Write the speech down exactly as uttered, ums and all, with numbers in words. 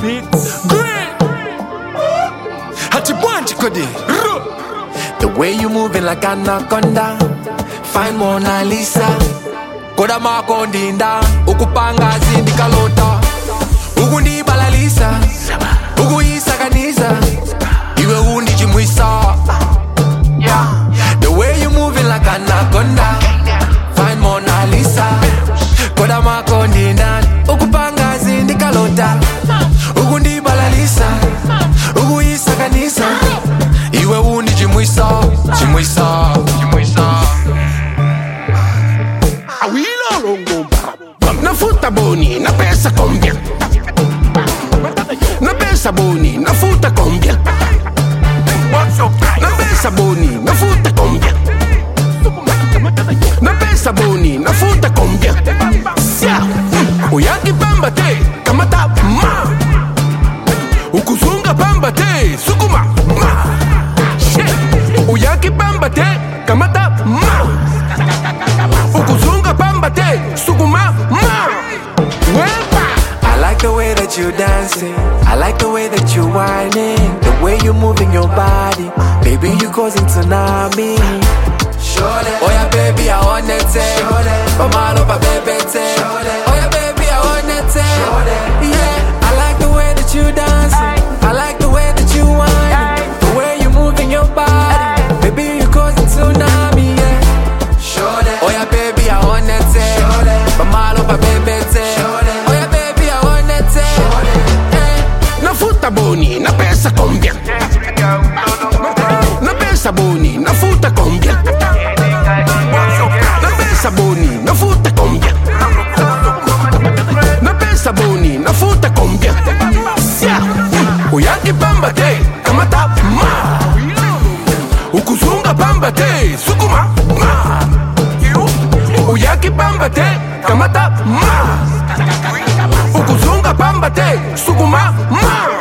Great. Hachibwanchi kodi. The way you moving like anaconda. Fine Mona Lisa. Koda mako ndinda. Ukupanga zindi kalota. Ugundi balalisa. Ugu isa kanisa. Iwe undi chimwisa. The way you moving like anaconda. Fine Mona Lisa. Koda mako ndinda. Ukupanga zindi kalota. Ugundi balalisa. Ugu isa kanisa. Iwe undi chimwisa. Chimwisa. Chimwisa. Awilo rongomba. Na futa boni, na pesa combien? Na pesa boni, na futa combien? Na pesa boni, na futa combien? Na pesa boni, na futa combien? Sia, uyaki pamba te, kamata ma. Ukuzunga pamba te, sukuma ma. Uyaki pamba te, kamata ma. Ukuzunga pamba te, sukuma ma. I like the way that you dancing. I like the way that you whining. The way you moving your body. Baby, you causing tsunami. Oh yeah, baby, I want it. Oh my love, baby, oh yeah, baby, I want it. Yeah, I like the way that you dancing. I like the way that you whining. The way you moving your body. Baby, you causing tsunami. Yeah. Oh yeah, baby, I want it. Oh my love, baby, oh yeah, baby, I want it. Na futa boni, na pesa combien? Na pesa boni, na futa combien? Na pesa boni, na futa combien? Na pesa boni, na futa combien? Sia, uyaki pamba te, kamata ma. Ukuzunga pamba te, sukuma ma. Uyaki pamba te, kamata ma. Ukuzunga pamba te, sukuma ma.